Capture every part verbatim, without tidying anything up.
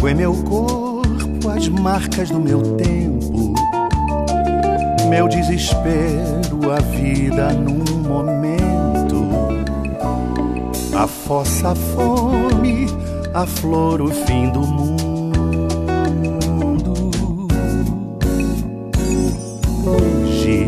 Trago em meu corpo as marcas do meu tempo, meu desespero, a vida num momento, a fossa, a fome, a flor, o fim do mundo. Hoje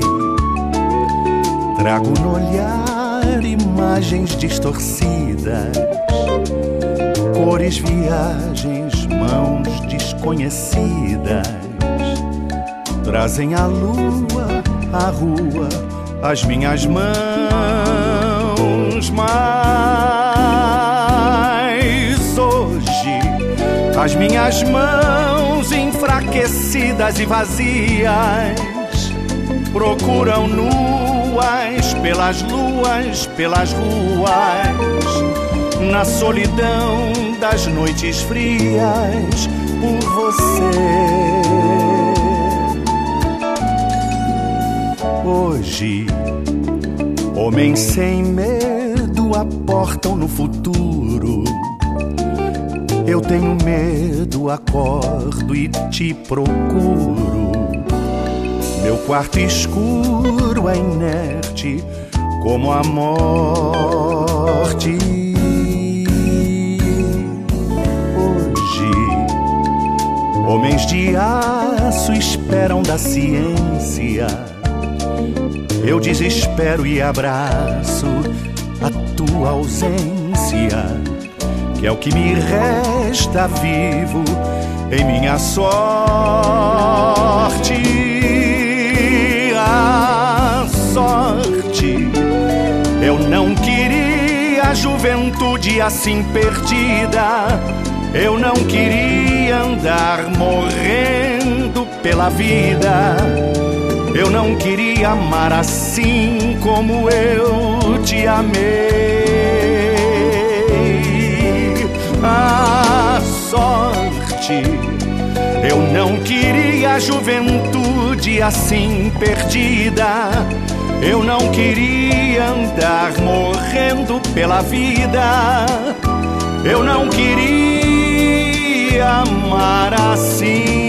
trago no olhar imagens distorcidas, cores, viagens, mãos desconhecidas, trazem a lua, a rua, as minhas mãos. Mas hoje as minhas mãos enfraquecidas e vazias procuram nuas pelas luas, pelas ruas, na solidão das noites frias, por você. Hoje, homens sem medo aportam no futuro. Eu tenho medo, acordo e te procuro. Meu quarto escuro é inerte como a morte. Hoje, homens de aço esperam da ciência. Eu desespero e abraço a tua ausência, que é o que me resta vivo em minha sorte. A sorte, eu não queria a juventude assim perdida. Eu não queria andar morrendo pela vida. Eu não queria amar assim como eu te amei. A sorte, eu não queria a juventude assim perdida. Eu não queria andar morrendo pela vida. Eu não queria amar assim.